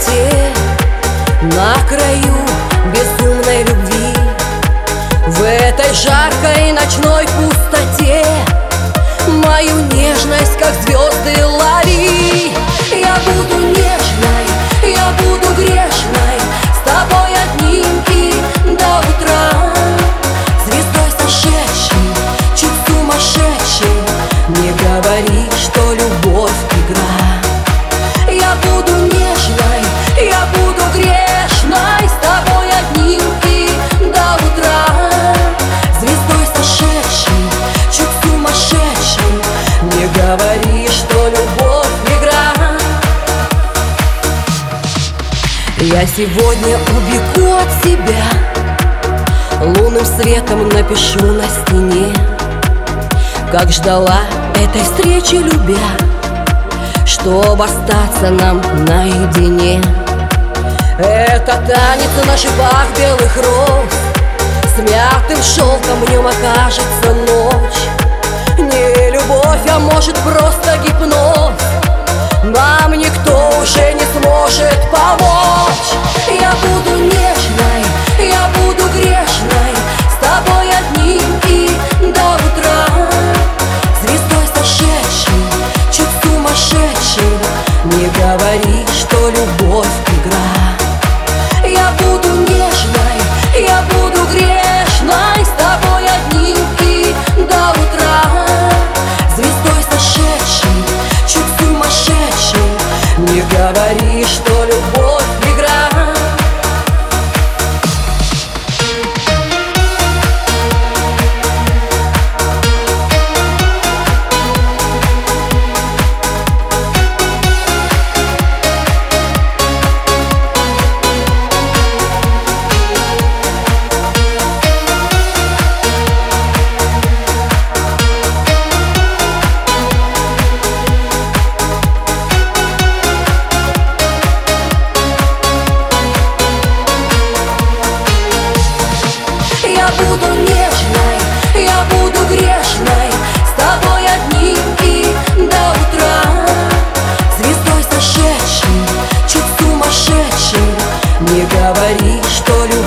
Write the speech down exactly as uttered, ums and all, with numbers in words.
высоте, на краю безумной любви, в этой жаркой ночной пустоте мою нежность, как звезды, лови. Я буду нежной, я буду грешной, с тобой одним и до утра, звездой сошедшей, чуть сумасшедшей. Не говори, что любовь игра. Я буду нежной, я буду грешной, с тобой одним и до утра, звездой сошедшей, чуть сумасшедшей. Не говори, что любовь игра. Я сегодня убегу от себя, лунным светом напишу на стене, как ждала этой встречи, любя, чтоб остаться нам наедине. Это танец на шипах белых роз, с мятым шелком в нем окажется ночь. Не любовь, а может просто гипноз, нам никто уже не сможет помочь. Я буду нежной, я буду грешной, с тобой одним и до утра, звездой сошедшей, чуть сумасшедшей. Не говори, что любовь игра. Я буду нежной, я буду грешной, с тобой одним и до утра, звездой сошедшей, чуть сумасшедшей. Не говори, что любовь игра. Я буду нежной, я буду грешной, с тобой одним и до утра, звездой сошедшей, чуть сумасшедшей. Не говори, что любовь